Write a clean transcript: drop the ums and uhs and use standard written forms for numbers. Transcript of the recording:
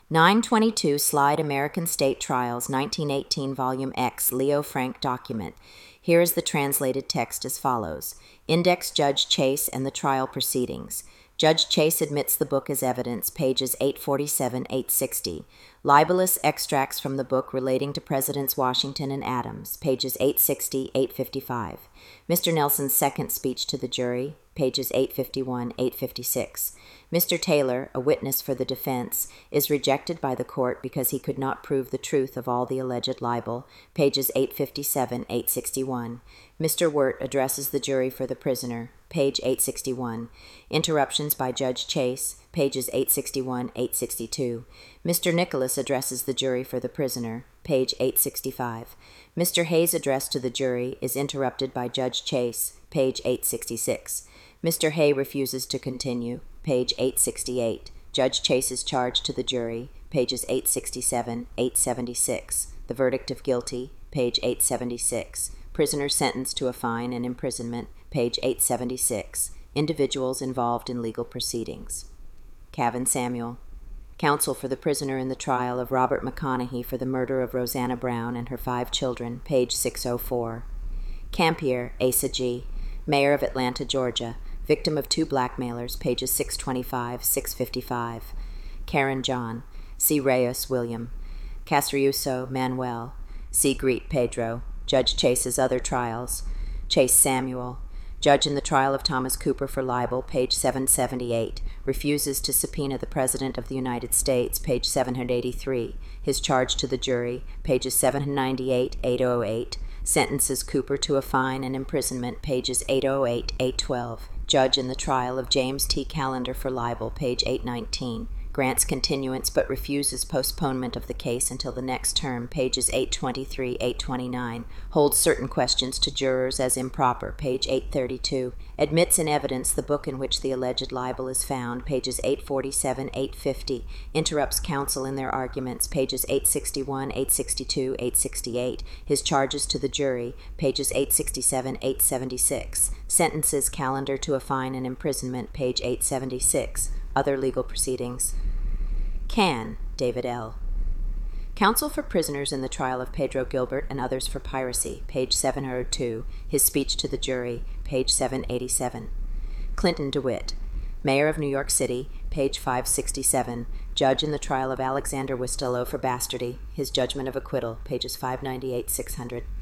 922 Slide American State Trials 1918 Volume X Leo Frank document. Here is the translated text as follows. Index Judge Chase and the Trial Proceedings. Judge Chase admits the book as evidence, pages 847-860. Libelous extracts from the book relating to Presidents Washington and Adams, pages 860-855. Mr. Nelson's second speech to the jury, pages 851-856. Mr. Taylor, a witness for the defense, is rejected by the court because he could not prove the truth of all the alleged libel, pages 857-861. Mr. Wirt addresses the jury for the prisoner, page 861. Interruptions by Judge Chase, pages 861-862. Mr. Nicholas addresses the jury for the prisoner, page 865. Mr. Hayes' address to the jury is interrupted by Judge Chase, page 866. Mr. Hay refuses to continue, page 868. Judge Chase's charge to the jury, pages 867-876. The verdict of guilty, page 876. Prisoner sentenced to a fine and imprisonment, page 876. Individuals involved in legal proceedings. Cavan Samuel. Counsel for the prisoner in the trial of Robert McConaughey for the murder of Rosanna Brown and her 5 children, page 604. Campier, Asa G., Mayor of Atlanta, Georgia, victim of 2 blackmailers, pages 625-655. Karen John. C. Reyes William. Casaruso Manuel. C. Greet Pedro. Judge Chase's other trials. Chase Samuel. Judge in the trial of Thomas Cooper for libel, page 778, refuses to subpoena the President of the United States, page 783. His charge to the jury, pages 798-808, sentences Cooper to a fine and imprisonment, pages 808-812. Judge in the trial of James T. Callender for libel, page 819. Grants continuance but refuses postponement of the case until the next term, pages 823-829. Holds certain questions to jurors as improper, page 832. Admits in evidence the book in which the alleged libel is found, pages 847-850. Interrupts counsel in their arguments, pages 861, 862, 868. His charges to the jury, pages 867-876. Sentences Callender to a fine and imprisonment, page 876. Other legal proceedings. Can, David L. Counsel for prisoners in the trial of Pedro Gilbert and others for piracy, page 702. His speech to the jury, page 787. Clinton DeWitt. Mayor of New York City, page 567. Judge in the trial of Alexander Wistello for bastardy. His judgment of acquittal, pages 598-600.